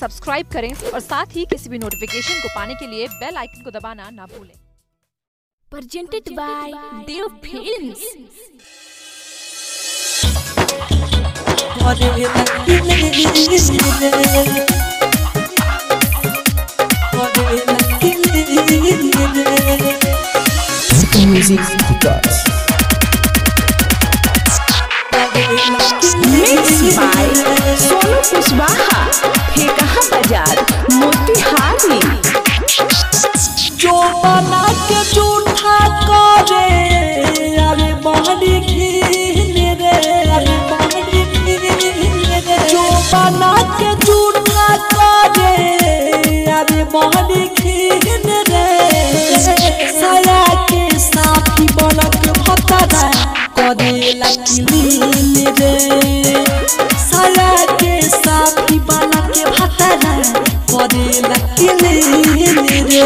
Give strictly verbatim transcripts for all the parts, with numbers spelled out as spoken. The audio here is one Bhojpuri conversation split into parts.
सब्सक्राइब करें और साथ ही किसी भी नोटिफिकेशन को पाने के लिए बेल आइकन को दबाना ना भूलें। Presented by Dev Films. Music because Mixed by Sonu Kushwaha, Phekaha Bazaar, Motihari. जो बना के झूठा करे अरे बहनी घीने रे अरे बहनी घीने रे जो बना के झूठा करे अरे बहनी घीने रे साया के साथी बनक भतरा करे लकीलीन रे साया के साथी बनक भतरा करे लकीलीन रे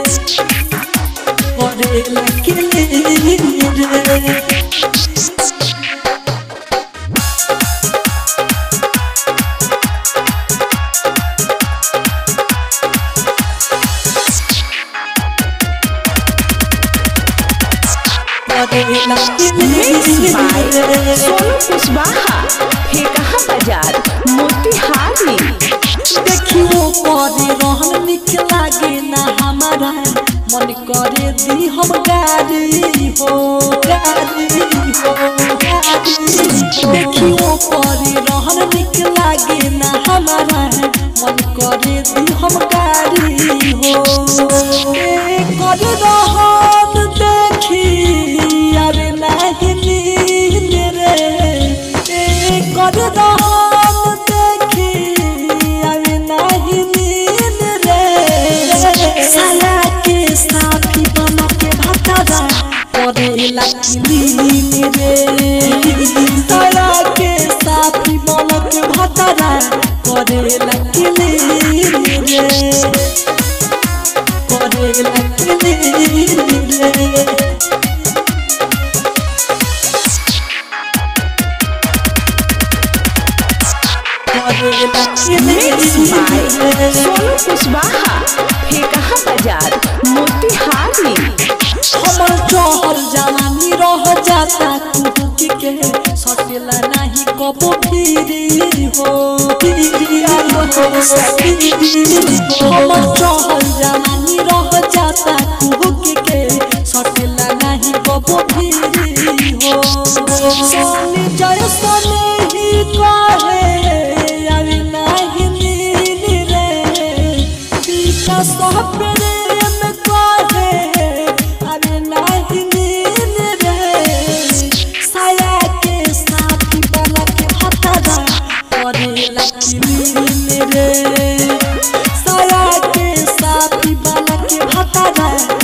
Mixed by Sonu Kushwaha, Phekaha Bazaar, Motihari. देखियो करे रहन निक लागे ना हमारा मन करे दी हम गाड़ी हो गाड़ी हो गाड़ी देखियो करे रहन निक लागे ना हमारा मन करे दी हम गाड़ी हो ए करे रहन देखी अरे नहीं नींद रे ए करे रहन देखी अरे नहीं नींद रे साला के साथी बना के भतरा करे लकीलीन रे साला के साथी बना के भतरा करे लकीलीन रे करे लकीलीन रे Mixed by Sonu Kushwaha, Phekaha Bazaar, Motihari. हमर चहल जवानी रह जाता कुहुकी के सटेला नहीं कबो फिरी हो हमर चहल जवानी रह जाता कुहुकी के सटेला नहीं कबो फिरी हो सोनी जय सोनी ही कहे अरे नहीं नीन रे पीका सब प्रेम कहे अरे नहीं नीन रे साया के साथी बना के भतरा करे लकीलीन रे साया के साथी बना के भतरा